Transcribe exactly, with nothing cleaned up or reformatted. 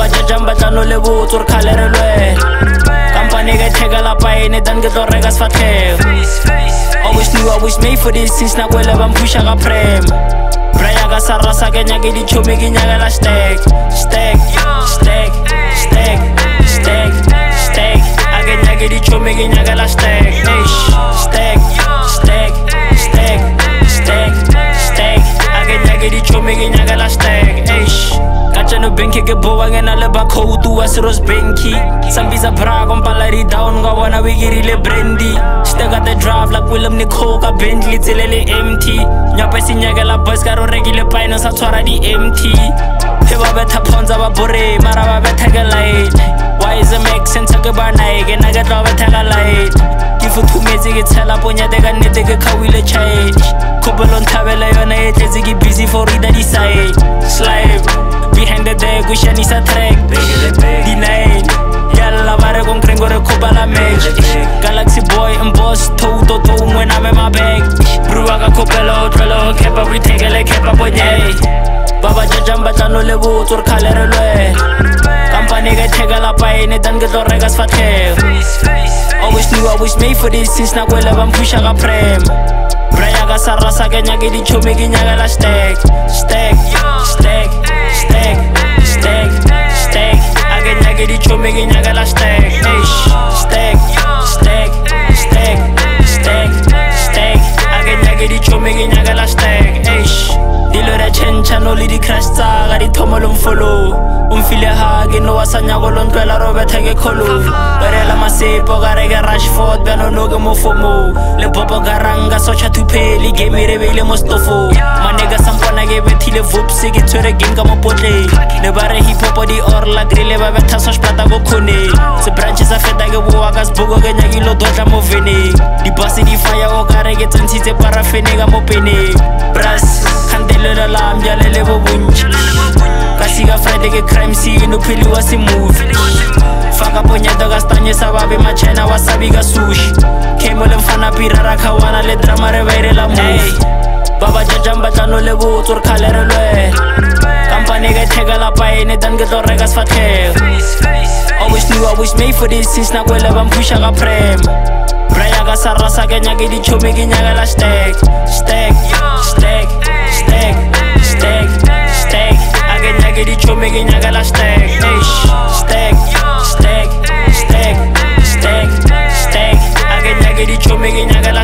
Baba jajang batla no le botse re khale re lwe Company ga thekela paene dan ke tlo reka sfatlhego Always knew I was made for this since nakwele ba mpusha ka prem Braya ka sa rasa ke nyake di chomi ke nyakela stack Stack, stack, stack, stack, stack Ake nyake di chomi ke nyakela stack Stack, stack, stack, stack, stack Ake nyake di chomi ke nyakela stack Kachano benki ke bowa ngena le ba khoutu wa Siros benki Sambiza bra kompala ri down nga wana we girile brandy Still got the drive like Willem Nicole ka Bentley tselele empty Nyapa sinyakela boys ka ro rekile paino sa tshwara di empty He ba betha phonza ba bore mara ba betha ke light Why is a make sense ke ba nae ke na ke tlo betha ka light Ke futhumetse ke tshela ponya te ka nnete ke khawile change Khopelo nthabela yona e tletse ke busy for reader di side Slave Behind the deck, we shanisa track D nine Yalla bare kong krengo re kopa la match Galaxy boy and boss Toe to toe when I'm in my bag Bruwa ka kopelo Trelo kepa we take le kepa ponye Baba jajang batla no le botse re khale re lwe Company ga thekela paene dan ke tlo reka sfatlhego Always knew I was made for this since nakwele ba mpusha ka prem Braya ka sa rasa ke nyake di chomi ke nyakela stack Stack, stack, stack, stack, stack Ake nyake di chomi ke nyakela stack Stack, stack, stack, stack, stack Ake nyake di chomi ke nyakela stack Dilo da chencha no le di crash tsa ga di thomo lo mfollow Umfile ha ke no wa sa nyako lo ntwela ro betha ke kholo Berela masepo ga re ke Rashford beno no ke mo fomo Le popo ga ranga socha thupeli game re beile mo stofo Manega sampona ke bethile vopse ke tshwere game ka mo potle Le bare hip hop di orla grille ba betha so splata go khone Se branches a feta ke boa ka sbugo ke nyakilo dotla mo vene Di basi di fire o ka re ke tsentshitse parafene ka mo pene Brass Khandele la lam jalele bo bunch Kasi ka Friday ke crime scene no phili wa si movie Faka ponyeta ka stanye sa babe machena wasabi ka sushi Kemo le mfana pira ra khawana le drama re baire la movie Baba jajang batla no le botse re khale re lwe Company ga thekela paene dan ke tlo reka sfatlhego Always knew I was made for this since nakwele ba mpusha ka prem Braya ka sa rasa ke nyake di chomi ke nyakela stack Stack, stack, stack, stack, stack Ake nyake di chomi ke nyakela stack Stack, stack, stack, stack, stack Ake nyake di chomi ke nyakela